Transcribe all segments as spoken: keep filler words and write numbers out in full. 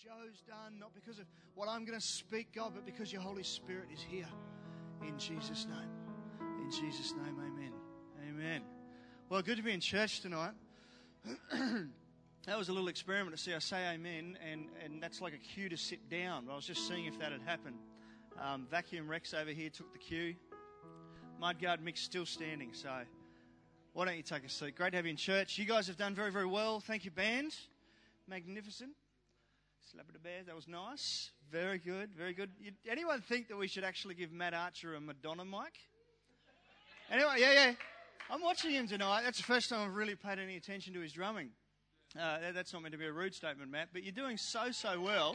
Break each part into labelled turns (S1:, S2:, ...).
S1: Joe's done, not because of what I'm going to speak, God, but because your Holy Spirit is here. In Jesus' name. In Jesus' name, amen. Amen. Well, good to be in church tonight. That was a little experiment to see I say amen, and, and that's like a cue to sit down. But I was just seeing if that had happened. Um, Vacuum Rex over here took the cue. Mudguard Mick's still standing, so why don't you take a seat? Great to have you in church. You guys have done very, very well. Thank you, band. Magnificent. Slap it a bear. That was nice. Very good, very good. You, anyone think that we should actually give Matt Archer a Madonna mic? Anyway, yeah, yeah. I'm watching him tonight. That's the first time I've really paid any attention to his drumming. Uh, that, that's not meant to be a rude statement, Matt, but you're doing so, so well.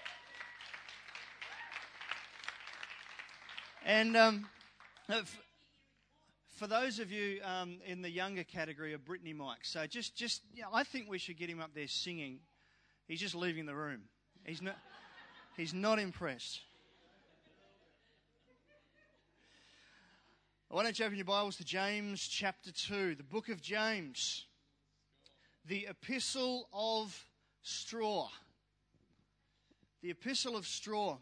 S1: And um, for those of you um, in the younger category of Brittany mics, so just, just you know, I think we should get him up there singing. He's just leaving the room. He's not, he's not impressed. Why don't you open your Bibles to James chapter two, the book of James, the epistle of straw. The epistle of straw.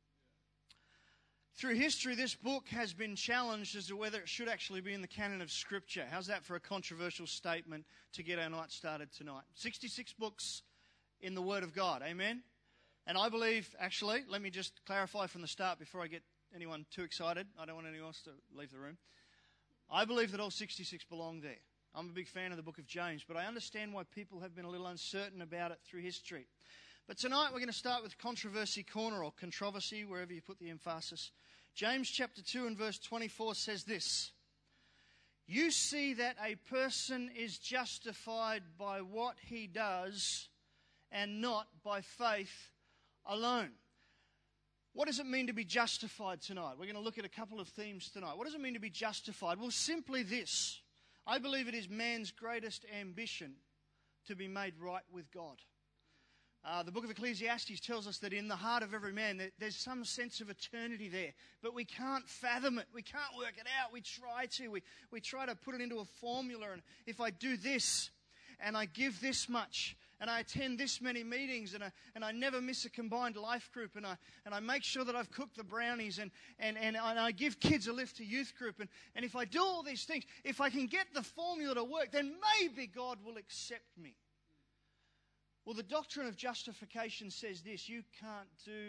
S1: Through history, this book has been challenged as to whether it should actually be in the canon of Scripture. How's that for a controversial statement to get our night started tonight? sixty-six books in the Word of God, amen? And I believe, actually, let me just clarify from the start before I get anyone too excited. I don't want anyone else to leave the room. I believe that all sixty-six belong there. I'm a big fan of the book of James, but I understand why people have been a little uncertain about it through history. But tonight we're going to start with Controversy Corner, or controversy, wherever you put the emphasis. James chapter two and verse twenty-four says this: "You see that a person is justified by what he does and not by faith alone." What does it mean to be justified tonight? We're going to look at a couple of themes tonight. What does it mean to be justified? Well, simply this. I believe it is man's greatest ambition to be made right with God. Uh, the book of Ecclesiastes tells us that in the heart of every man there, there's some sense of eternity there, but we can't fathom it. We can't work it out. We try to. We, we try to put it into a formula, and if I do this and I give this much and I attend this many meetings and I, and I never miss a combined life group and I and I make sure that I've cooked the brownies and, and, and, and I give kids a lift to youth group and, and if I do all these things, if I can get the formula to work, then maybe God will accept me. Well, the doctrine of justification says this: you can't do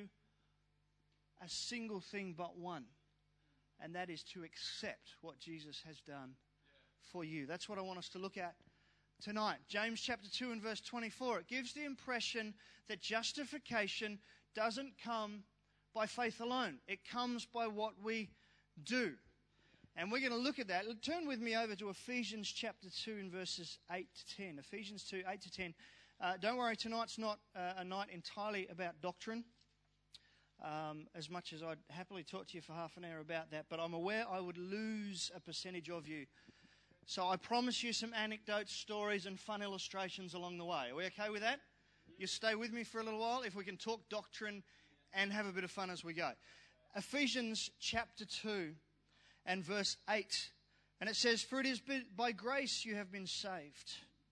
S1: a single thing but one, and that is to accept what Jesus has done for you. That's what I want us to look at tonight. James chapter two and verse twenty-four. It gives the impression that justification doesn't come by faith alone. It comes by what we do. And we're going to look at that. Turn with me over to Ephesians chapter two and verses eight to ten. Ephesians two, eight to ten. Uh, don't worry, tonight's not uh, a night entirely about doctrine, um, as much as I'd happily talk to you for half an hour about that, but I'm aware I would lose a percentage of you. So I promise you some anecdotes, stories, and fun illustrations along the way. Are we okay with that? You stay with me for a little while if we can talk doctrine and have a bit of fun as we go. Ephesians chapter two and verse eight. And it says, "For it is by grace you have been saved."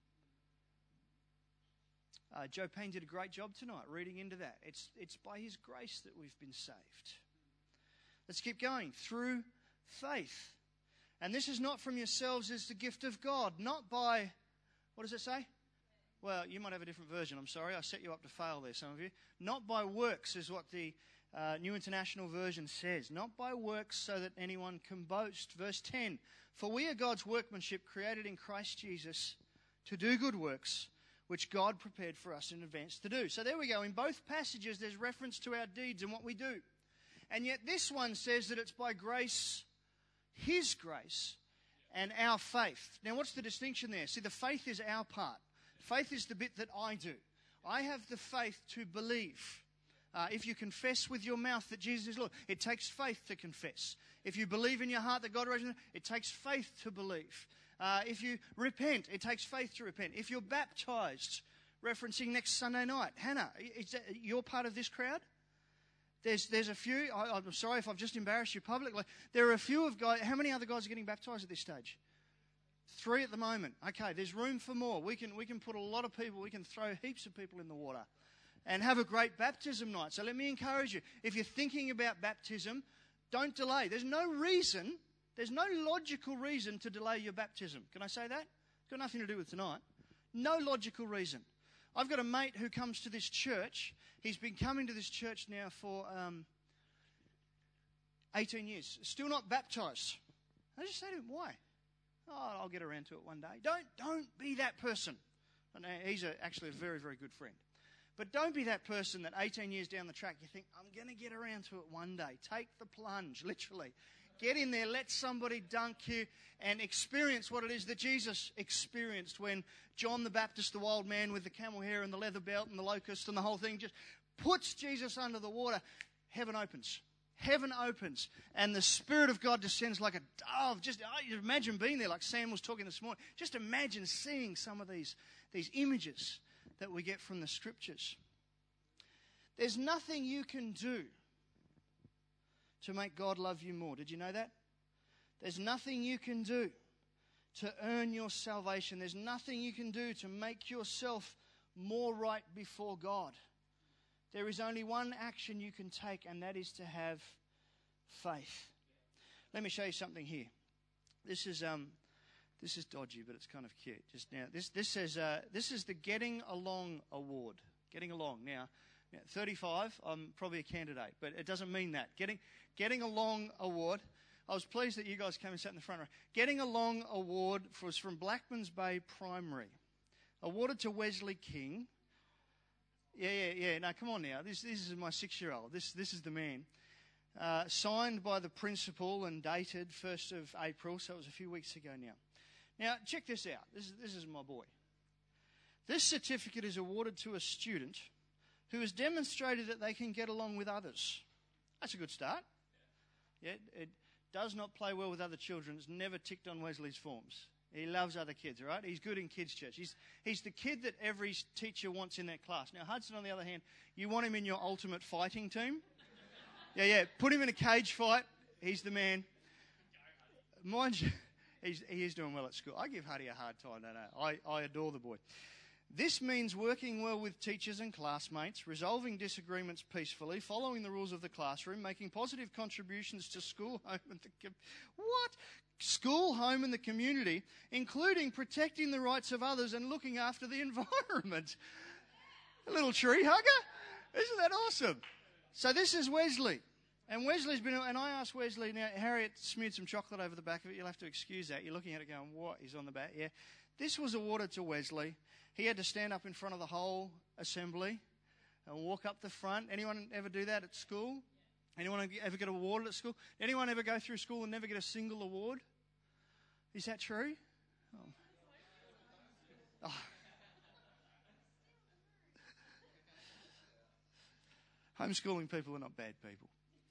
S1: Uh, Joe Payne did a great job tonight reading into that. It's, it's by his grace that we've been saved. Let's keep going. Through faith. And this is not from yourselves, it's the gift of God, not by, what does it say? Well, you might have a different version, I'm sorry. I set you up to fail there, some of you. Not by works is what the uh, New International Version says. Not by works so that anyone can boast. Verse ten, "For we are God's workmanship, created in Christ Jesus to do good works, which God prepared for us in advance to do." So there we go. In both passages, there's reference to our deeds and what we do. And yet this one says that it's by grace, His grace, and our faith. Now, what's the distinction there? See, the faith is our part. Faith is the bit that I do. I have the faith to believe. Uh, if you confess with your mouth that Jesus is Lord, it takes faith to confess. If you believe in your heart that God raised him, it takes faith to believe. Uh, if you repent, it takes faith to repent. If you're baptized, referencing next Sunday night, Hannah, is that, you're part of this crowd? There's there's a few. I, I'm sorry if I've just embarrassed you publicly. There are a few of guys. How many other guys are getting baptized at this stage? Three at the moment. Okay, there's room for more. We can we can put a lot of people. We can throw heaps of people in the water. and have a great baptism night. So let me encourage you. If you're thinking about baptism, don't delay. There's no reason, there's no logical reason to delay your baptism. Can I say that? It's got nothing to do with tonight. No logical reason. I've got a mate who comes to this church. He's been coming to this church now for um, eighteen years. Still not baptised. I just say to him, why? Oh, I'll get around to it one day. Don't, don't be that person. And he's a, actually a very, very good friend. But don't be that person that eighteen years down the track you think, I'm going to get around to it one day. Take the plunge, literally. Get in there, let somebody dunk you, and experience what it is that Jesus experienced when John the Baptist, the wild man with the camel hair and the leather belt and the locust and the whole thing, just puts Jesus under the water. Heaven opens. Heaven opens, and the Spirit of God descends like a dove. Just oh, imagine being there, like Sam was talking this morning. Just imagine seeing some of these, these images that we get from the Scriptures. There's nothing you can do to make God love you more. Did you know that? There's nothing you can do to earn your salvation. There's nothing you can do to make yourself more right before God. There is only one action you can take, and that is to have faith. Let me show you something here. This is um, this is dodgy, but it's kind of cute. Just now, this this says uh, this is the Getting Along Award. Getting along now. Now, thirty-five, I'm probably a candidate, but it doesn't mean that. Getting Getting Along Award. I was pleased that you guys came and sat in the front row. Getting Along Award was from Blackmans Bay Primary, awarded to Wesley King. Yeah, yeah, yeah. No, come on now. This this is my six-year-old. This this is the man. Uh, signed by the principal and dated first of April, so it was a few weeks ago now. Now, check this out. This is, this is my boy. This certificate is awarded to a student who has demonstrated that they can get along with others. That's a good start. Yeah, it does not play well with other children. It's never ticked on Wesley's forms. He loves other kids, all right? He's good in kids' church. He's, he's the kid that every teacher wants in that class. Now, Hudson, on the other hand, you want him in your ultimate fighting team? Yeah, yeah. Put him in a cage fight. He's the man. Mind you, he's, he is doing well at school. I give Huddy a hard time, don't I? I, I adore the boy. This means working well with teachers and classmates, resolving disagreements peacefully, following the rules of the classroom, making positive contributions to school, home, and the com- what? School, home, and the community, including protecting the rights of others and looking after the environment. A little tree hugger? Isn't that awesome? So this is Wesley. And Wesley's been, and I asked Wesley, now Harriet smeared some chocolate over the back of it. You'll have to excuse that. You're looking at it going, what is on the back? Yeah. This was awarded to Wesley. He had to stand up in front of the whole assembly and walk up the front. Anyone ever do that at school? Anyone ever get awarded at school? Anyone ever go through school and never get a single award? Is that true? Oh. Oh. Homeschooling people are not bad people.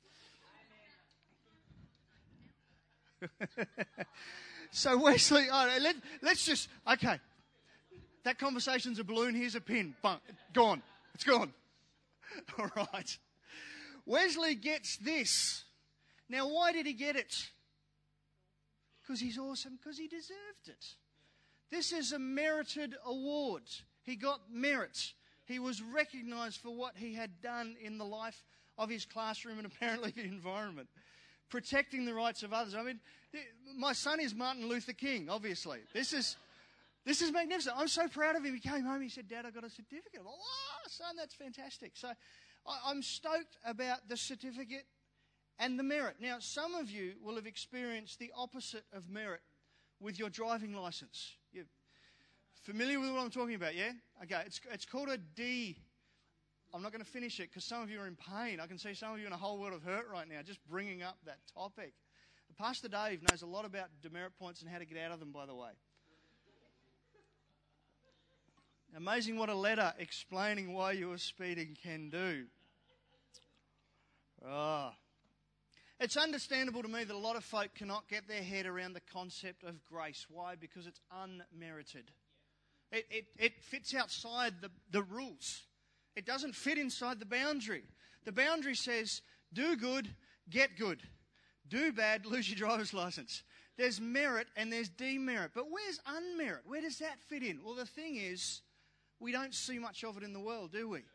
S1: So Wesley, oh, let, let's just, okay. That conversation's a balloon, here's a pin. Bunk, gone. It's gone. All right. Wesley gets this. Now, why did he get it? Because he's awesome, because he deserved it. This is a merited award. He got merit. He was recognised for what he had done in the life of his classroom and apparently the environment. Protecting the rights of others. I mean, my son is Martin Luther King, obviously. This is this is magnificent. I'm so proud of him. He came home, he said, Dad, I got a certificate. I'm like, oh, son, that's fantastic. So I'm stoked about the certificate and the merit. Now, some of you will have experienced the opposite of merit with your driving licence. You're familiar with what I'm talking about, yeah? Okay, it's it's called a D. I'm not going to finish it because some of you are in pain. I can see some of you in a whole world of hurt right now just bringing up that topic. Pastor Dave knows a lot about demerit points and how to get out of them, by the way. Amazing what a letter explaining why you were speeding can do. Oh. It's understandable to me that a lot of folk cannot get their head around the concept of grace. Why? Because it's unmerited. It, it, it fits outside the, the rules. It doesn't fit inside the boundary. The boundary says, do good, get good. Do bad, lose your driver's license. There's merit and there's demerit. But where's unmerit? Where does that fit in? Well, the thing is, we don't see much of it in the world, do we?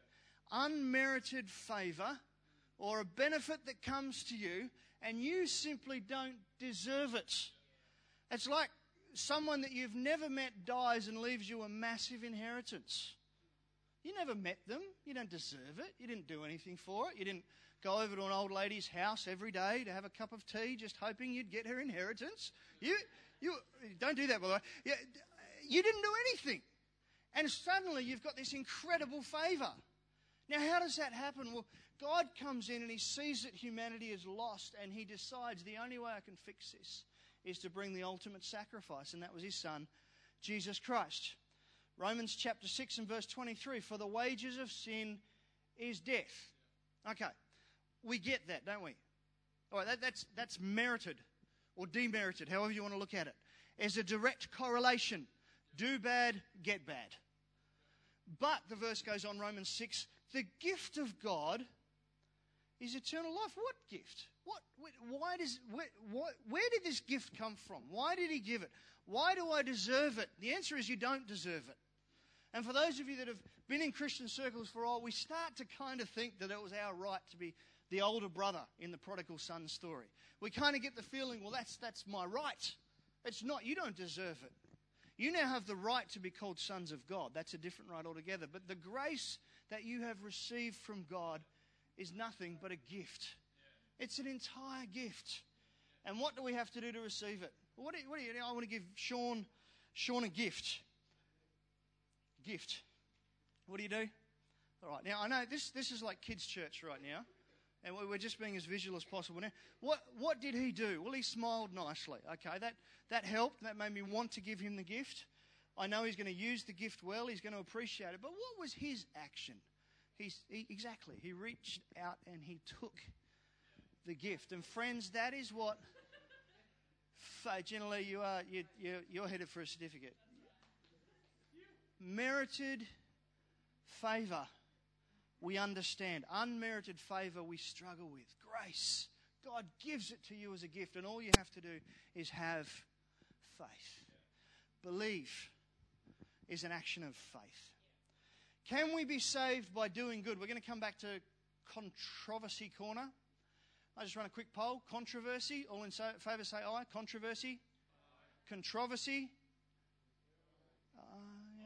S1: unmerited favor or a benefit that comes to you and you simply don't deserve it. It's like someone that you've never met dies and leaves you a massive inheritance. You never met them. You don't deserve it. You didn't do anything for it. You didn't go over to an old lady's house every day to have a cup of tea just hoping you'd get her inheritance. You you don't do that, by the way. You, you didn't do anything. And suddenly you've got this incredible favour. Now, how does that happen? Well, God comes in and he sees that humanity is lost and he decides the only way I can fix this is to bring the ultimate sacrifice, and that was his son, Jesus Christ. Romans chapter six and verse twenty-three, for the wages of sin is death. Okay, we get that, don't we? All right, that, that's, that's merited or demerited, however you want to look at it. There's a direct correlation. Do bad, get bad. But, the verse goes on, Romans six, the gift of God is eternal life. What gift? What? Why does? Where, why, where did this gift come from? Why did he give it? Why do I deserve it? The answer is you don't deserve it. And for those of you that have been in Christian circles for a while, we start to kind of think that it was our right to be the older brother in the prodigal son story. We kind of get the feeling, well, that's that's my right. It's not. You don't deserve it. You now have the right to be called sons of God. That's a different right altogether. But the grace that you have received from God is nothing but a gift. It's an entire gift. And what do we have to do to receive it? Well, what do you, what do you, I want to give Sean, Sean a gift. Gift. What do you do? All right. Now, I know this, this is like kids' church right now. And we're just being as visual as possible now. What what did he do? Well, he smiled nicely. Okay, that, that helped. That made me want to give him the gift. I know he's going to use the gift well. He's going to appreciate it. But what was his action? He's, he, exactly. He reached out and he took the gift. And friends, that is what... Generally, you are, you, you, you're headed for a certificate. Merited favour. We understand. Unmerited favour we struggle with. Grace. God gives it to you as a gift, and all you have to do is have faith. Believe is an action of faith. Can we be saved by doing good? We're going to come back to controversy corner. I just run a quick poll. Controversy. All in favour say aye. Controversy. Aye. Controversy. Uh, yeah.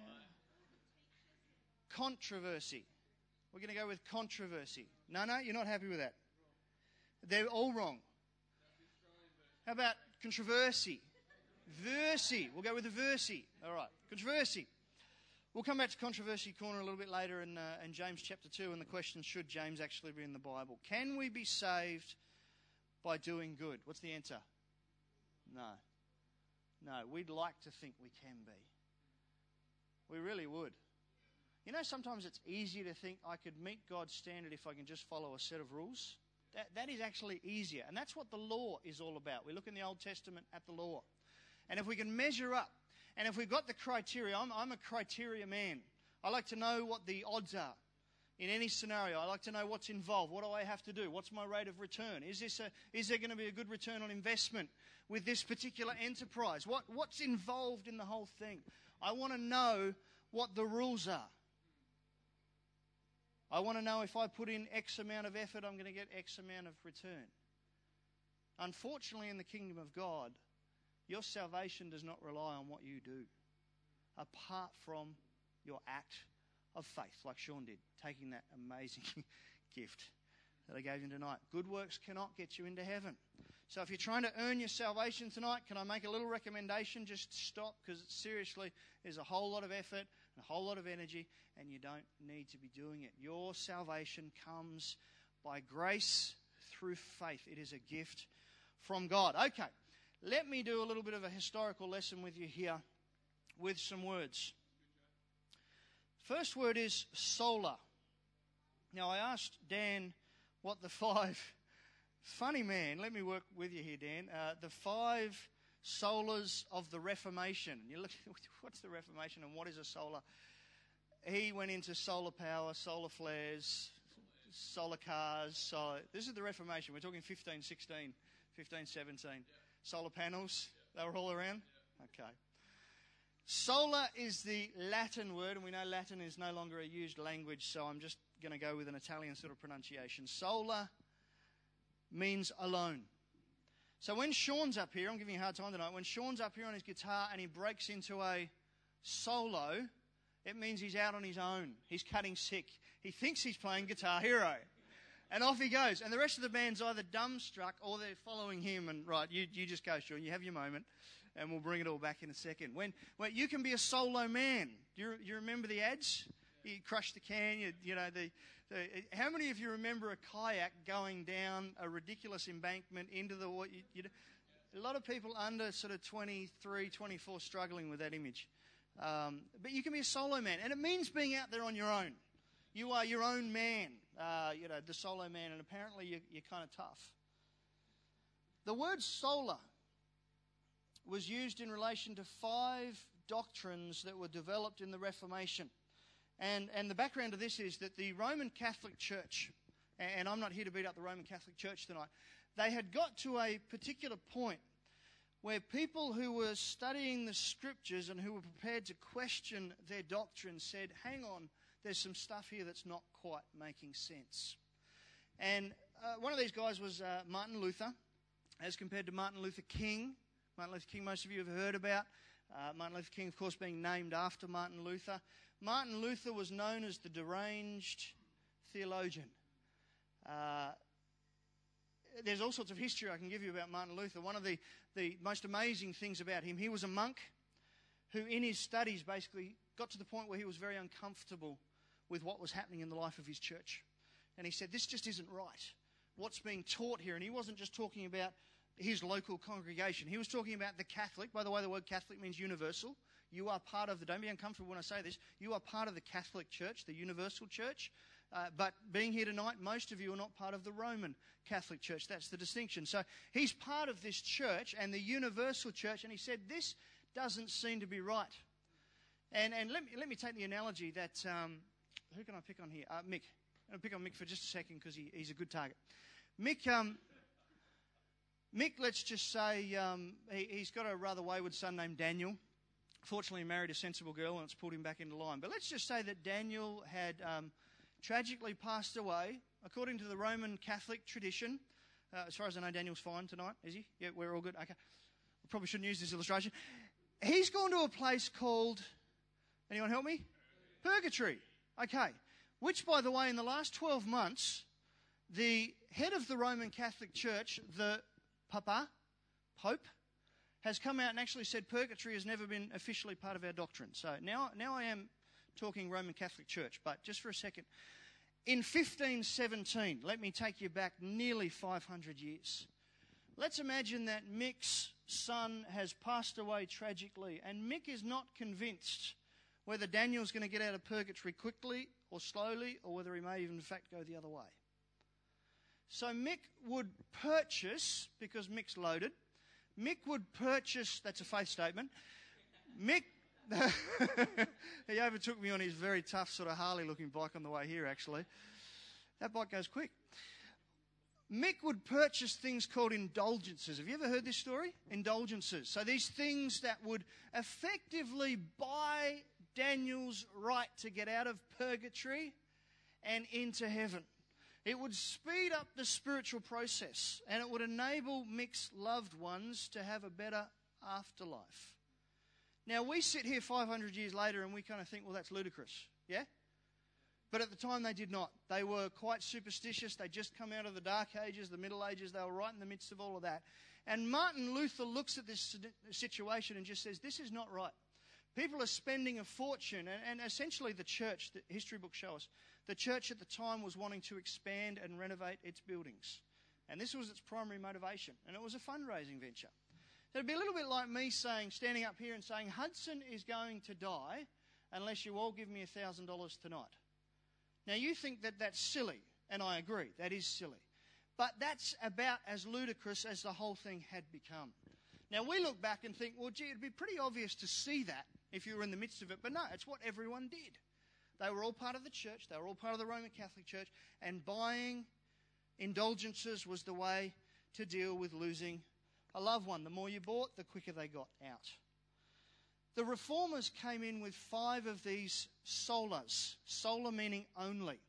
S1: Controversy. We're going to go with controversy. No, no, you're not happy with that. They're all wrong. How about controversy? Versy. We'll go with the versy. All right. Controversy. We'll come back to controversy corner a little bit later in, uh, in James chapter two, and the question, should James actually be in the Bible? Can we be saved by doing good? What's the answer? No. No, we'd like to think we can be. We really would. You know, sometimes it's easier to think I could meet God's standard if I can just follow a set of rules. That, that is actually easier. And that's what the law is all about. We look in the Old Testament at the law. And if we can measure up, and if we've got the criteria, I'm, I'm a criteria man. I like to know what the odds are in any scenario. I like to know what's involved. What do I have to do? What's my rate of return? Is this a, is there going to be a good return on investment with this particular enterprise? What, what's involved in the whole thing? I want to know what the rules are. I want to know if I put in X amount of effort, I'm going to get X amount of return. Unfortunately, in the kingdom of God, your salvation does not rely on what you do, apart from your act of faith, like Sean did, taking that amazing gift that I gave him tonight. Good works cannot get you into heaven. So if you're trying to earn your salvation tonight, can I make a little recommendation? Just stop, because seriously, there's a whole lot of effort and a whole lot of energy, and you don't need to be doing it. Your salvation comes by grace through faith. It is a gift from God. Okay, let me do a little bit of a historical lesson with you here with some words. First word is sola. Now, I asked Dan what the five... Funny man, let me work with you here, Dan. Uh, the five solas of the Reformation. You look, what's the Reformation and what is a solar? He went into solar power, solar flares, solar cars. Solar, this is the Reformation. We're talking fifteen, sixteen, fifteen, seventeen. Yeah. Solar panels, yeah. They were all around? Yeah. Okay. Solar is the Latin word, and we know Latin is no longer a used language, so I'm just going to go with an Italian sort of pronunciation. Sola means alone. So when Sean's up here, I'm giving you a hard time tonight, when Sean's up here on his guitar and he breaks into a solo, it means he's out on his own. He's cutting sick. He thinks he's playing Guitar Hero. And off he goes. And the rest of the band's either dumbstruck or they're following him. And right, you, you just go, Sean, you have your moment. And we'll bring it all back in a second. When, when you can be a solo man. Do you, you remember the ads? You crush the can, you, you know, the, the... How many of you remember a kayak going down a ridiculous embankment into the... What you, you, a lot of people under sort of twenty-three, twenty-four struggling with that image. Um, but you can be a solo man. And it means being out there on your own. You are your own man, uh, you know, the solo man. And apparently you're, you're kind of tough. The word sola was used in relation to five doctrines that were developed in the Reformation. And, and the background of this is that the Roman Catholic Church, and I'm not here to beat up the Roman Catholic Church tonight, they had got to a particular point where people who were studying the Scriptures and who were prepared to question their doctrine said, hang on, there's some stuff here that's not quite making sense. And uh, one of these guys was uh, Martin Luther, as compared to Martin Luther King. Martin Luther King, most of you have heard about. Uh, Martin Luther King, of course, being named after Martin Luther. Martin Luther was known as the deranged theologian. Uh, there's all sorts of history I can give you about Martin Luther. One of the, the most amazing things about him, he was a monk who in his studies basically got to the point where he was very uncomfortable with what was happening in the life of his church. And he said, this just isn't right. What's being taught here? And he wasn't just talking about his local congregation. He was talking about the Catholic. By the way, the word Catholic means universal. You are part of the, don't be uncomfortable when I say this, you are part of the Catholic Church, the universal church. Uh, but being here tonight, most of you are not part of the Roman Catholic Church. That's the distinction. So he's part of this church and the universal church, and he said, this doesn't seem to be right. And and let me, let me take the analogy that, um, who can I pick on here? Uh, Mick. I'm going to pick on Mick for just a second because he, he's a good target. Mick, um, Mick, let's just say um, he, he's got a rather wayward son named Daniel. Fortunately, he married a sensible girl and it's pulled him back into line. But let's just say that Daniel had um, tragically passed away, according to the Roman Catholic tradition. Uh, as far as I know, Daniel's fine tonight, is he? Yeah, we're all good? Okay. I probably shouldn't use this illustration. He's gone to a place called, anyone help me? Purgatory. Okay. Which, by the way, in the last twelve months, the head of the Roman Catholic Church, the Papa, Pope, has come out and actually said purgatory has never been officially part of our doctrine. So now, now I am talking Roman Catholic Church, but just for a second. In fifteen seventeen, let me take you back nearly five hundred years. Let's imagine that Mick's son has passed away tragically, and Mick is not convinced whether Daniel's going to get out of purgatory quickly or slowly, or whether he may even in fact go the other way. So Mick would purchase, because Mick's loaded, Mick would purchase, that's a faith statement, Mick, he overtook me on his very tough sort of Harley-looking bike on the way here, actually. That bike goes quick. Mick would purchase things called indulgences. Have you ever heard this story? Indulgences. So these things that would effectively buy Daniel's right to get out of purgatory and into heaven. It would speed up the spiritual process, and it would enable Mick's loved ones to have a better afterlife. Now, we sit here five hundred years later and we kind of think, well, that's ludicrous, yeah? But at the time they did not. They were quite superstitious. They'd just come out of the Dark Ages, the Middle Ages. They were right in the midst of all of that. And Martin Luther looks at this situation and just says, this is not right. People are spending a fortune, and, and essentially the church, the history books show us, the church at the time was wanting to expand and renovate its buildings. And this was its primary motivation, and it was a fundraising venture. It'd be a little bit like me saying, standing up here and saying, Hudson is going to die unless you all give me one thousand dollars tonight. Now, you think that that's silly, and I agree, that is silly. But that's about as ludicrous as the whole thing had become. Now, we look back and think, well, gee, it'd be pretty obvious to see that if you were in the midst of it. But no, it's what everyone did. They were all part of the church. They were all part of the Roman Catholic Church. And buying indulgences was the way to deal with losing a loved one. The more you bought, the quicker they got out. The Reformers came in with five of these solas. Sola meaning only.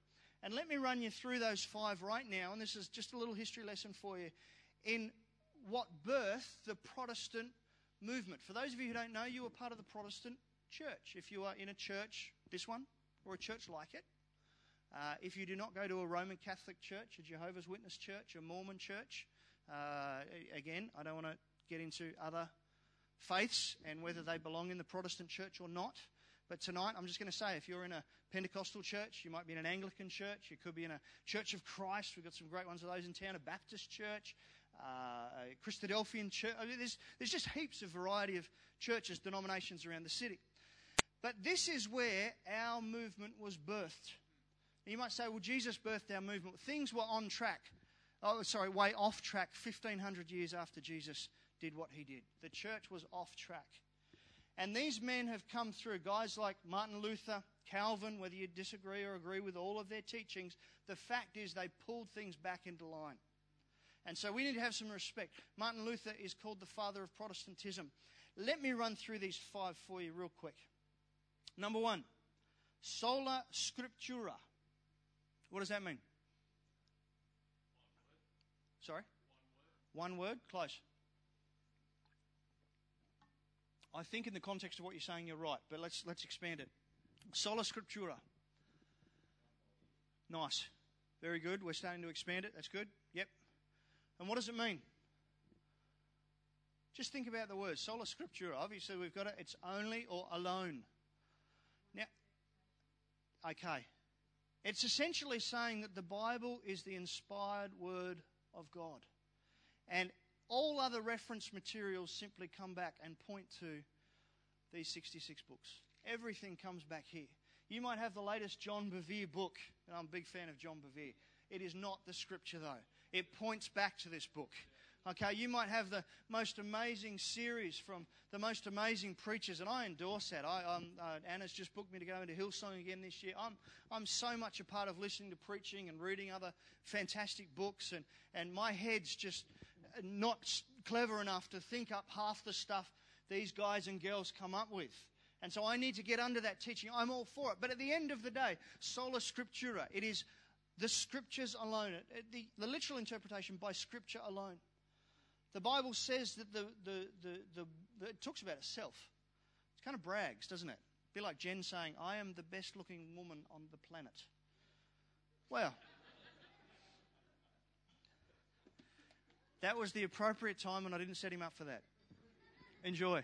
S1: And let me run you through those five right now, and this is just a little history lesson for you, in what birthed the Protestant movement. For those of you who don't know, you were part of the Protestant church. If you are in a church, this one, or a church like it, uh, if you do not go to a Roman Catholic church, a Jehovah's Witness church, a Mormon church, uh, again, I don't want to get into other faiths and whether they belong in the Protestant church or not. But tonight, I'm just going to say, if you're in a Pentecostal church, you might be in an Anglican church, you could be in a Church of Christ. We've got some great ones of those in town, a Baptist church, uh, a Christadelphian church. I mean, there's, there's just heaps of variety of churches, denominations around the city. But this is where our movement was birthed. You might say, well, Jesus birthed our movement. Things were on track. Oh, sorry, way off track fifteen hundred years after Jesus did what he did. The church was off track. And these men have come through, guys like Martin Luther, Calvin, whether you disagree or agree with all of their teachings, the fact is they pulled things back into line. And so we need to have some respect. Martin Luther is called the father of Protestantism. Let me run through these five for you real quick. Number one, sola scriptura. What does that mean? Sorry? One word. One word? Close. I think in the context of what you're saying, you're right, but let's let's expand it. Sola scriptura. Nice. Very good. We're starting to expand it. That's good. Yep. And what does it mean? Just think about the word. Sola scriptura. Obviously, we've got it. It's only or alone. Now, okay. It's essentially saying that the Bible is the inspired word of God. And all other reference materials simply come back and point to these sixty-six books. Everything comes back here. You might have the latest John Bevere book, and I'm a big fan of John Bevere. It is not the scripture, though. It points back to this book. Okay, you might have the most amazing series from the most amazing preachers, and I endorse that. I, um, uh, Anna's just booked me to go into Hillsong again this year. I'm I'm so much a part of listening to preaching and reading other fantastic books, and, and my head's just not clever enough to think up half the stuff these guys and girls come up with. And so I need to get under that teaching. I'm all for it. But at the end of the day, sola scriptura, it is the scriptures alone. The, the literal interpretation by scripture alone. The Bible says that the, the, the, the, the it talks about itself. It kind of brags, doesn't it? Be like Jen saying, I am the best looking woman on the planet. Well, that was the appropriate time, and I didn't set him up for that. Enjoy.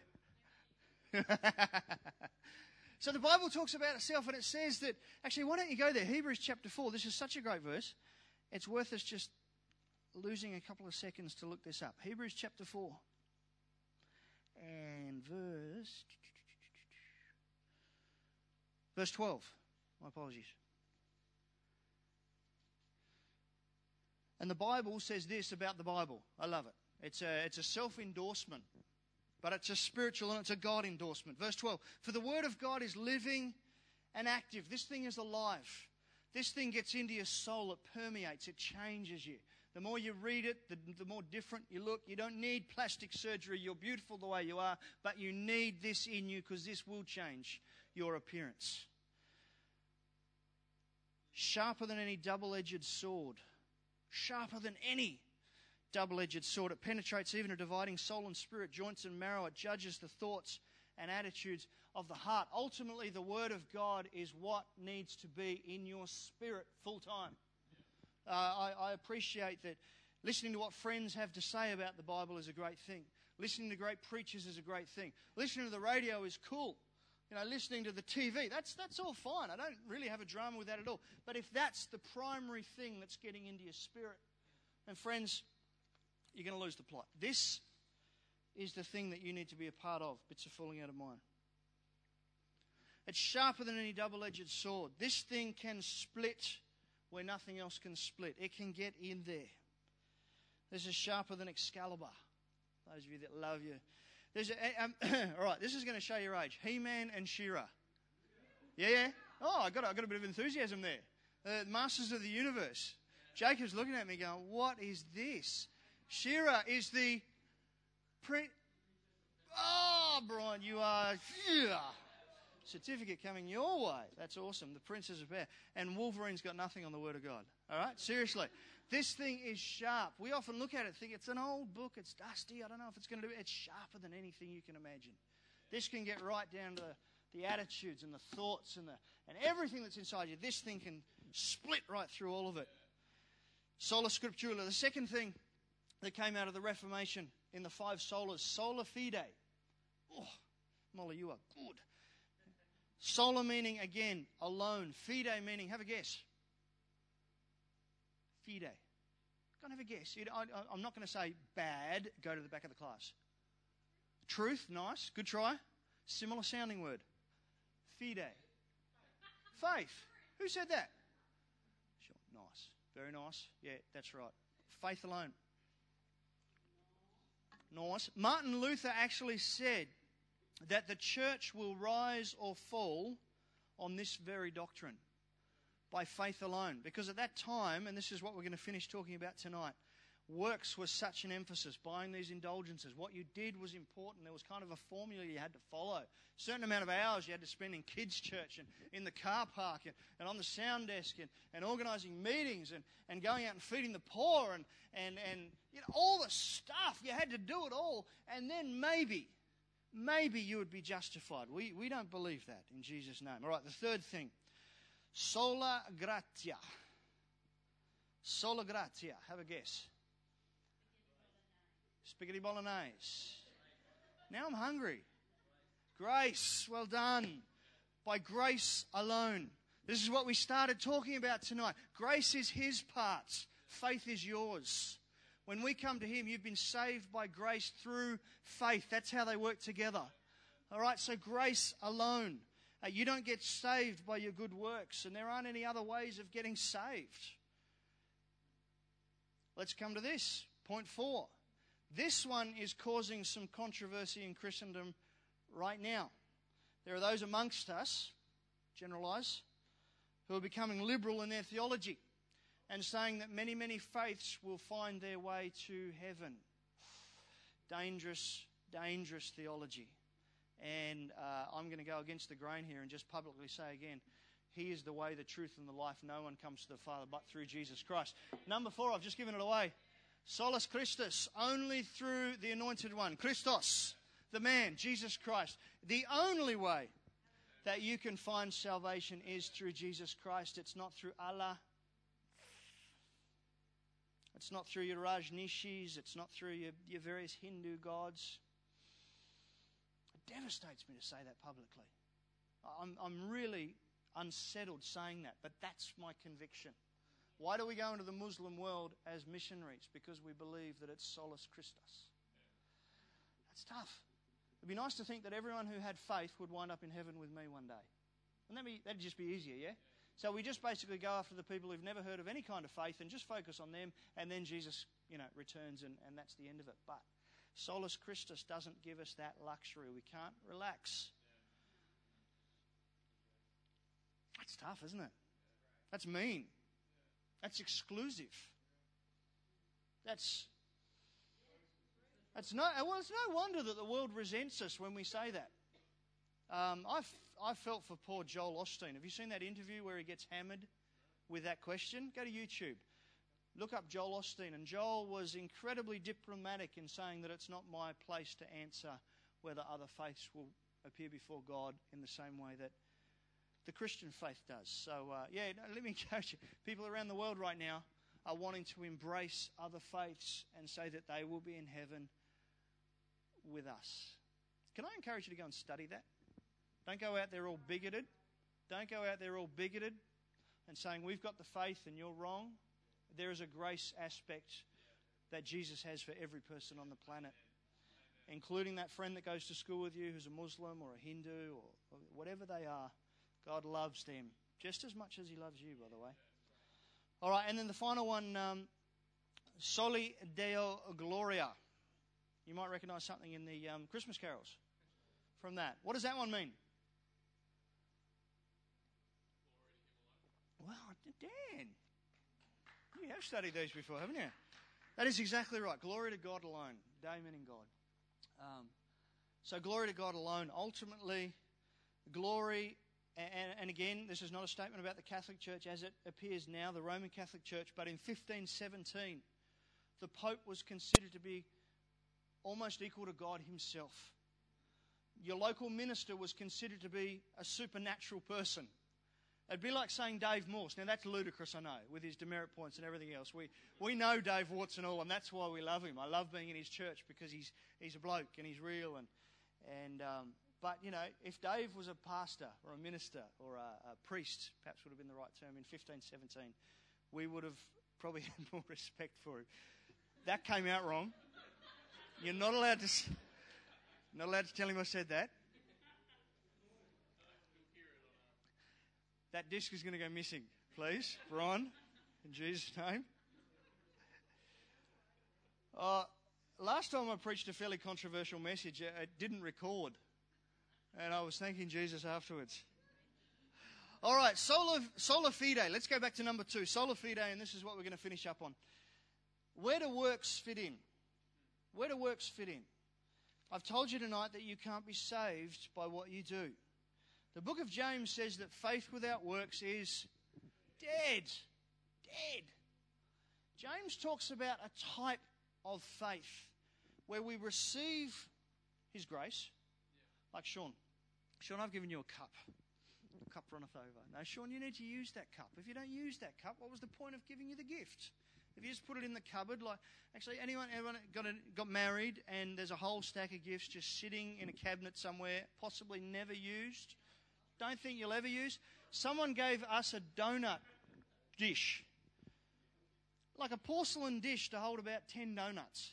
S1: So the Bible talks about itself, and it says that, actually, why don't you go there? Hebrews chapter four. This is such a great verse. It's worth us just losing a couple of seconds to look this up. Hebrews chapter four. And verse... Verse twelve. My apologies. And the Bible says this about the Bible. I love it. It's a, it's a self-endorsement, but it's a spiritual and it's a God endorsement. Verse twelve, for the word of God is living and active. This thing is alive. This thing gets into your soul. It permeates. It changes you. The more you read it, the, the more different you look. You don't need plastic surgery. You're beautiful the way you are, but you need this in you because this will change your appearance. Sharper than any double-edged sword. Sharper than any double-edged sword. It penetrates even a dividing soul and spirit, joints and marrow. It judges the thoughts and attitudes of the heart. Ultimately, the Word of God is what needs to be in your spirit full time. Uh, I, I appreciate that listening to what friends have to say about the Bible is a great thing. Listening to great preachers is a great thing. Listening to the radio is cool. You know, listening to the T V, that's that's all fine. I don't really have a drama with that at all. But if that's the primary thing that's getting into your spirit, and friends, you're going to lose the plot. This is the thing that you need to be a part of. Bits are falling out of mine. It's sharper than any double-edged sword. This thing can split where nothing else can split. It can get in there. This is sharper than Excalibur. Those of you that love you. There's a, um, all right, this is going to show your age. He-Man and She-Ra. Yeah, yeah. Oh, I got, I got a bit of enthusiasm there. The uh, Masters of the Universe. Jacob's looking at me going, what is this? She-Ra is the... Pre- oh, Brian, you are... Yeah. certificate coming your way. That's awesome. The Princess of Bear. And Wolverine's got nothing on the Word of God. All right? Seriously. This thing is sharp. We often look at it and think it's an old book. It's dusty. I don't know if it's going to do it. It's sharper than anything you can imagine. This can get right down to the, the attitudes and the thoughts and, the, and everything that's inside you. This thing can split right through all of it. Sola Scriptura. The second thing that came out of the Reformation in the five solas, sola fide. Oh, Molly, you are good. Sola meaning, again, alone. Fide meaning, have a guess. Fide. Go and have a guess. I, I'm not going to say bad. Go to the back of the class. Truth, nice. Good try. Similar sounding word. Fide. Faith. Who said that? Sure. Nice. Very nice. Yeah, that's right. Faith alone. Nice. Martin Luther actually said that the church will rise or fall on this very doctrine, by faith alone. Because at that time, and this is what we're going to finish talking about tonight, works was such an emphasis, buying these indulgences. What you did was important. There was kind of a formula you had to follow. A certain amount of hours you had to spend in kids' church and in the car park and, and on the sound desk and, and organising meetings and, and going out and feeding the poor and, and, and you know, all the stuff. You had to do it all. And then maybe, maybe you would be justified. We, we don't believe that in Jesus' name. All right, the third thing. Sola gratia. Sola gratia. Have a guess. Spaghetti bolognese. Now I'm hungry. Grace. Well done. By grace alone. This is what we started talking about tonight. Grace is His part. Faith is yours. When we come to Him, you've been saved by grace through faith. That's how they work together. All right, so grace alone. Uh, you don't get saved by your good works, and there aren't any other ways of getting saved. Let's come to this. Point four. This one is causing some controversy in Christendom right now. There are those amongst us, generalise, who are becoming liberal in their theology and saying that many, many faiths will find their way to heaven. Dangerous, dangerous theology. And uh, I'm going to go against the grain here and just publicly say again, He is the way, the truth, and the life. No one comes to the Father but through Jesus Christ. Number four, I've just given it away. Solus Christus, only through the Anointed One. Christos, the man, Jesus Christ. The only way that you can find salvation is through Jesus Christ. It's not through Allah. It's not through your Rajnishis. It's not through your, your various Hindu gods. It devastates me to say that publicly. I'm, I'm really unsettled saying that, but that's my conviction. Why do we go into the Muslim world as missionaries? Because we believe that it's solus Christus. That's tough. It'd be nice to think that everyone who had faith would wind up in heaven with me one day. Wouldn't that be, that'd just be easier, yeah? So we just basically go after the people who've never heard of any kind of faith and just focus on them, and then Jesus, you know, returns and, and that's the end of it. But solus Christus doesn't give us that luxury. We can't relax. That's tough, isn't it? That's mean. That's exclusive. That's that's no well. It's no wonder that the world resents us when we say that. Um, I I felt for poor Joel Osteen. Have you seen that interview where he gets hammered with that question? Go to YouTube, look up Joel Osteen, and Joel was incredibly diplomatic in saying that it's not my place to answer whether other faiths will appear before God in the same way that the Christian faith does. So, uh, yeah, let me encourage you. People around the world right now are wanting to embrace other faiths and say that they will be in heaven with us. Can I encourage you to go and study that? Don't go out there all bigoted. Don't go out there all bigoted and saying we've got the faith and you're wrong. There is a grace aspect that Jesus has for every person on the planet, including that friend that goes to school with you who's a Muslim or a Hindu or, or whatever they are. God loves them just as much as He loves you, by the way. All right, and then the final one, um, Soli Deo Gloria. You might recognize something in the um, Christmas carols from that. What does that one mean? Well, Dan, you have studied these before, haven't you? That is exactly right. Glory to God alone. Amen in God. Um, so glory to God alone. Ultimately, glory, and, and again, this is not a statement about the Catholic Church as it appears now, the Roman Catholic Church, but in fifteen seventeen, the Pope was considered to be almost equal to God himself. Your local minister was considered to be a supernatural person. It'd be like saying Dave Morse. Now, that's ludicrous, I know, with his demerit points and everything else. We we know Dave warts and all, and that's why we love him. I love being in his church because he's he's a bloke and he's real. And and um, But, you know, if Dave was a pastor or a minister or a, a priest, perhaps would have been the right term, in fifteen seventeen, we would have probably had more respect for him. That came out wrong. You're not allowed to, not allowed to tell him I said that. That disc is going to go missing, please, Brian, in Jesus' name. Uh, last time I preached a fairly controversial message, it didn't record, and I was thanking Jesus afterwards. All right, sola, sola fide. Let's go back to number two, sola fide, and this is what we're going to finish up on. Where do works fit in? Where do works fit in? I've told you tonight that you can't be saved by what you do. The book of James says that faith without works is dead. Dead. James talks about a type of faith where we receive his grace. Like Sean. Sean, I've given you a cup. The cup runneth over. No, Sean, you need to use that cup. If you don't use that cup, what was the point of giving you the gift? If you just put it in the cupboard, like, actually, anyone ever got a, got married and there's a whole stack of gifts just sitting in a cabinet somewhere, possibly never used? Don't think you'll ever use. Someone gave us a donut dish, like a porcelain dish to hold about ten donuts.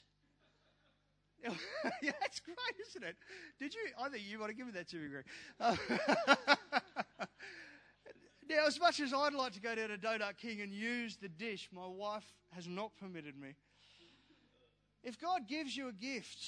S1: Yeah, that's great, isn't it? Did you? I think you want to give me that to me, Greg. Uh, now, as much as I'd like to go down to Donut King and use the dish, my wife has not permitted me. If God gives you a gift,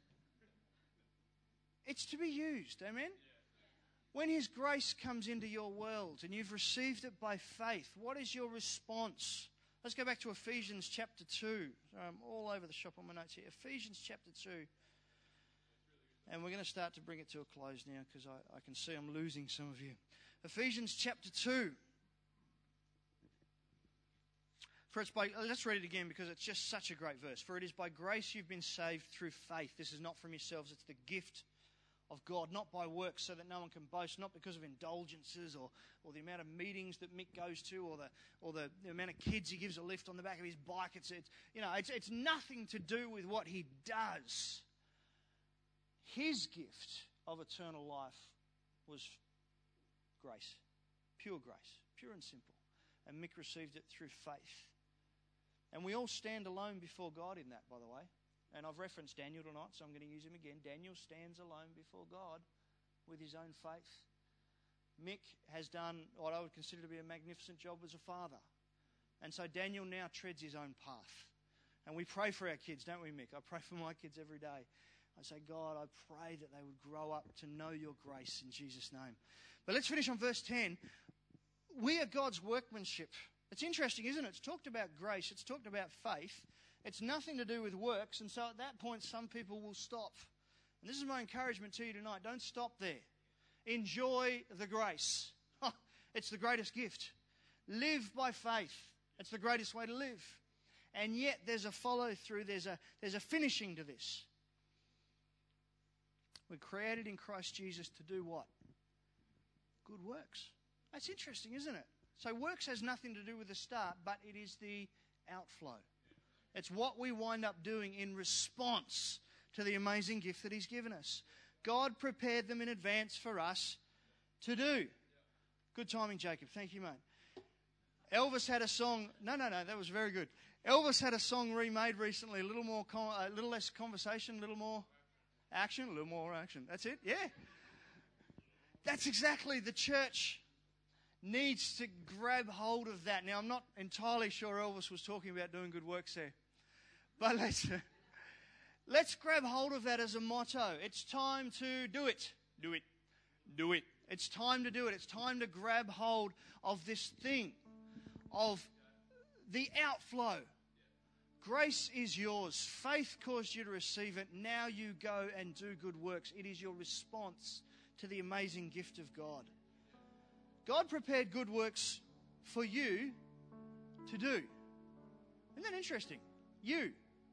S1: it's to be used. Amen? When his grace comes into your world and you've received it by faith, what is your response? Let's go back to Ephesians chapter two. I'm all over the shop on my notes here. Ephesians chapter two. And we're going to start to bring it to a close now because I, I can see I'm losing some of you. Ephesians chapter two. For it's by, let's read it again because it's just such a great verse. For it is by grace you've been saved through faith. This is not from yourselves, it's the gift of God, not by works so that no one can boast, not because of indulgences or, or the amount of meetings that Mick goes to or the or the, the amount of kids he gives a lift on the back of his bike. It's, it's you know, it's, it's nothing to do with what he does. His gift of eternal life was grace, pure grace, pure and simple. And Mick received it through faith. And we all stand alone before God in that, by the way. And I've referenced Daniel tonight, so I'm going to use him again. Daniel stands alone before God with his own faith. Mick has done what I would consider to be a magnificent job as a father. And so Daniel now treads his own path. And we pray for our kids, don't we, Mick? I pray for my kids every day. I say, God, I pray that they would grow up to know your grace in Jesus' name. But let's finish on verse ten. We are God's workmanship. It's interesting, isn't it? It's talked about grace. It's talked about faith. It's nothing to do with works, and so at that point, some people will stop. And this is my encouragement to you tonight. Don't stop there. Enjoy the grace. It's the greatest gift. Live by faith. It's the greatest way to live. And yet, there's a follow-through. There's a, there's a finishing to this. We're created in Christ Jesus to do what? Good works. That's interesting, isn't it? So works has nothing to do with the start, but it is the outflow. It's what we wind up doing in response to the amazing gift that he's given us. God prepared them in advance for us to do. Good timing, Jacob. Thank you, mate. Elvis had a song. No, no, no, that was very good. Elvis had a song remade recently. A little more, a little less conversation, a little more action, a little more action. That's it. Yeah. That's exactly the church needs to grab hold of that. Now, I'm not entirely sure Elvis was talking about doing good works there. But let's, let's grab hold of that as a motto. It's time to do it. Do it. Do it. It's time to do it. It's time to grab hold of this thing, of the outflow. Grace is yours. Faith caused you to receive it. Now you go and do good works. It is your response to the amazing gift of God. God prepared good works for you to do. Isn't that interesting? You.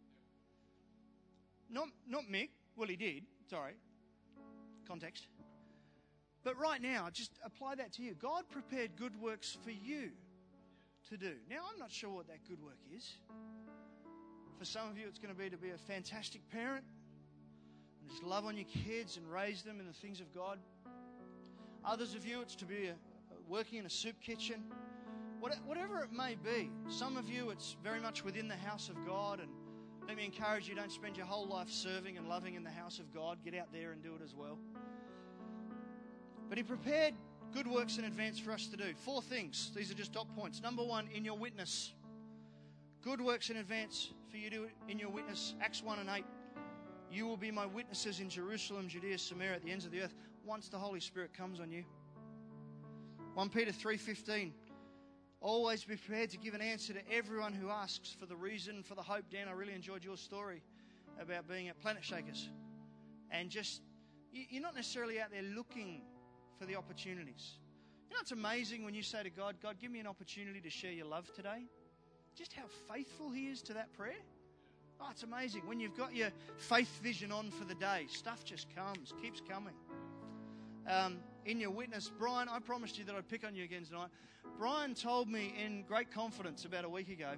S1: Not, not Mick. Well, he did. Sorry. Context. But right now, just apply that to you. God prepared good works for you to do. Now, I'm not sure what that good work is. For some of you, it's going to be to be a fantastic parent and just love on your kids and raise them in the things of God. Others of you, it's to be a, working in a soup kitchen. What, whatever it may be. Some of you, it's very much within the house of God. And let me encourage you, don't spend your whole life serving and loving in the house of God. Get out there and do it as well. But He prepared good works in advance for us to do. Four things. These are just top points. Number one, in your witness. Good works in advance for you to do in your witness. Acts one and eight. You will be my witnesses in Jerusalem, Judea, Samaria, at the ends of the earth, once the Holy Spirit comes on you. First Peter three fifteen. Always be prepared to give an answer to everyone who asks for the reason, for the hope. Dan, I really enjoyed your story about being at Planet Shakers. And just, you're not necessarily out there looking for the opportunities. You know, it's amazing when you say to God, God, give me an opportunity to share your love today. Just how faithful He is to that prayer. Oh, it's amazing. When you've got your faith vision on for the day, stuff just comes, keeps coming. Um, in your witness, Brian, I promised you that I'd pick on you again tonight. Brian told me in great confidence about a week ago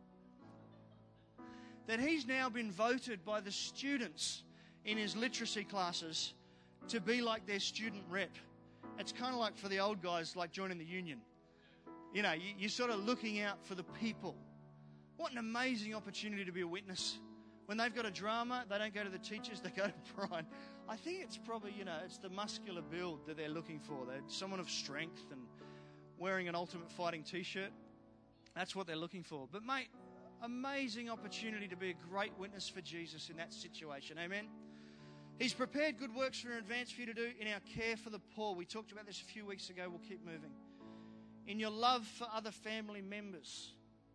S1: that he's now been voted by the students in his literacy classes to be like their student rep. It's kind of like for the old guys, like joining the union. You know, you, you're sort of looking out for the people. What an amazing opportunity to be a witness. When they've got a drama, they don't go to the teachers, they go to Brian. I think it's probably, you know, it's the muscular build that they're looking for. They're someone of strength and wearing an Ultimate Fighting t-shirt. That's what they're looking for. But mate, amazing opportunity to be a great witness for Jesus in that situation. Amen? He's prepared good works for in advance for you to do in our care for the poor. We talked about this a few weeks ago. We'll keep moving. In your love for other family members.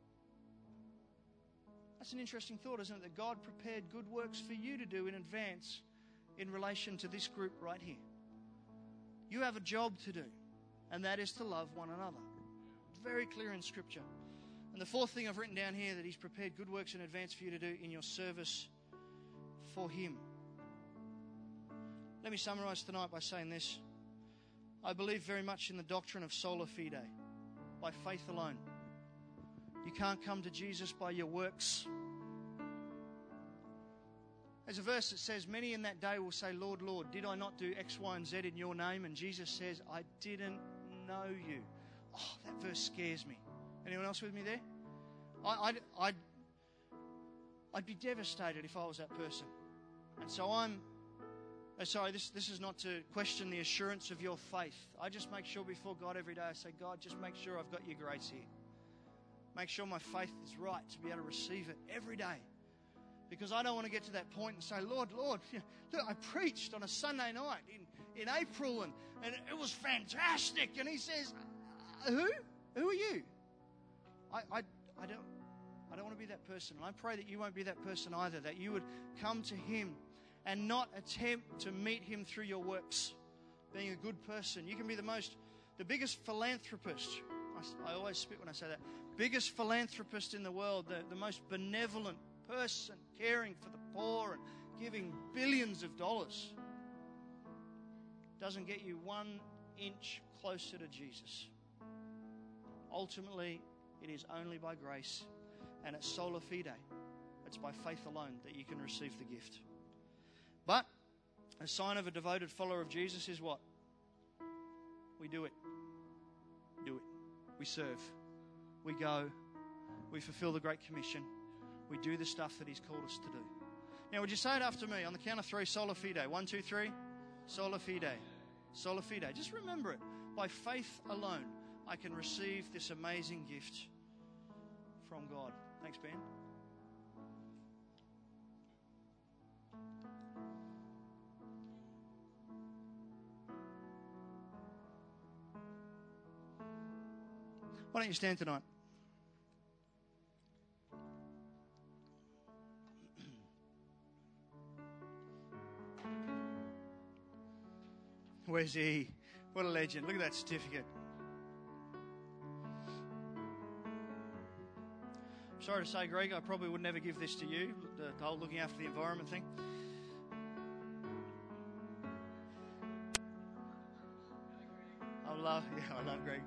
S1: That's an interesting thought, isn't it? That God prepared good works for you to do in advance in relation to this group right here. You have a job to do, and that is to love one another. Very clear in Scripture. And the fourth thing I've written down here, that He's prepared good works in advance for you to do in your service for Him. Let me summarize tonight by saying this. I believe very much in the doctrine of sola fide, by faith alone. You can't come to Jesus by your works. There's a verse that says, many in that day will say, Lord, Lord, did I not do X, Y, and Z in your name? And Jesus says, I didn't know you. Oh, that verse scares me. Anyone else with me there? I, I'd, I'd, I'd be devastated if I was that person. And so I'm, oh, sorry, this, this is not to question the assurance of your faith. I just make sure before God every day, I say, God, just make sure I've got your grace here. Make sure my faith is right to be able to receive it every day. Because I don't want to get to that point and say, Lord, Lord, look, I preached on a Sunday night in, in April and, and it was fantastic. And He says, who? Who are you? I, I, I don't I don't want to be that person. And I pray that you won't be that person either, that you would come to Him and not attempt to meet Him through your works, being a good person. You can be the most, the biggest philanthropist. I, I always spit when I say that. Biggest philanthropist in the world, the, the most benevolent person, caring for the poor and giving billions of dollars. Doesn't get you one inch closer to Jesus. Ultimately, it is only by grace, and it's sola fide. It's by faith alone that you can receive the gift. But a sign of a devoted follower of Jesus is what? We do it. Do it. We serve. We go. We fulfill the Great Commission. We do the stuff that He's called us to do. Now, would you say it after me? On the count of three, sola fide. One, two, three. Sola fide. Sola fide. Just remember it. By faith alone, I can receive this amazing gift from God. Thanks, Ben. Why don't you stand tonight? Where's he? What a legend. Look at that certificate. Sorry to say, Greg, I probably would never give this to you, the, the whole looking after the environment thing. I love, yeah, I love Greg.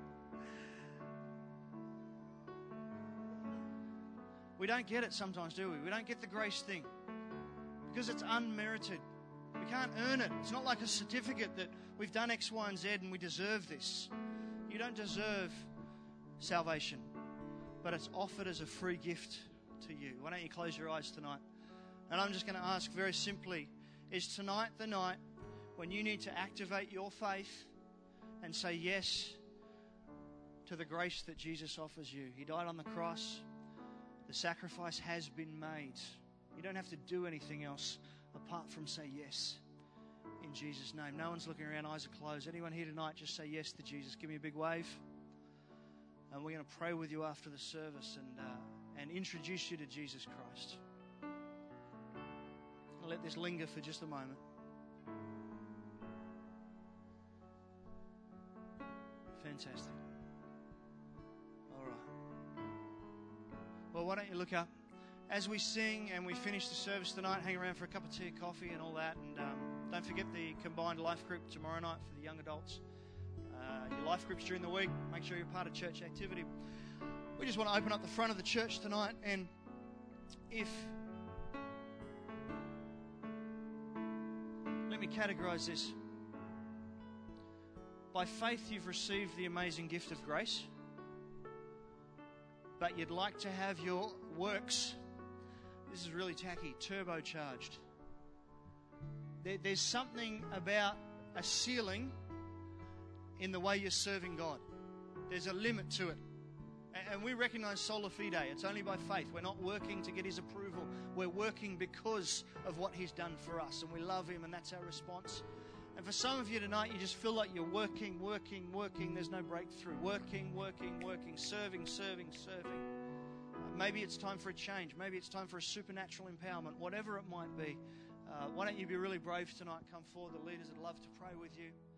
S1: We don't get it sometimes, do we? We don't get the grace thing because it's unmerited. We can't earn it. It's not like a certificate that we've done X, Y, and Z and we deserve this. You don't deserve salvation, but it's offered as a free gift to you. Why don't you close your eyes tonight? And I'm just going to ask very simply, is tonight the night when you need to activate your faith and say yes to the grace that Jesus offers you? He died on the cross. The sacrifice has been made. You don't have to do anything else apart from say yes in Jesus' name. No one's looking around, eyes are closed. Anyone here tonight, just say yes to Jesus. Give me a big wave. And we're going to pray with you after the service and, uh, and introduce you to Jesus Christ. I'll let this linger for just a moment. Fantastic. All right. Well, why don't you look up? As we sing and we finish the service tonight, hang around for a cup of tea, coffee and all that. And um, don't forget the combined life group tomorrow night for the young adults. Uh, your life groups during the week, make sure you're part of church activity. We just want to open up the front of the church tonight. And if... Let me categorize this. By faith, you've received the amazing gift of grace, but you'd like to have your works, this is really tacky, turbocharged. There, there's something about a ceiling in the way you're serving God. There's a limit to it. And we recognize sola fide. It's only by faith. We're not working to get His approval. We're working because of what He's done for us. And we love Him, and that's our response. And for some of you tonight, you just feel like you're working, working, working. There's no breakthrough. Working, working, working. Serving, serving, serving. Uh, maybe it's time for a change. Maybe it's time for a supernatural empowerment. Whatever it might be. Uh, why don't you be really brave tonight? Come forward. The leaders would love to pray with you.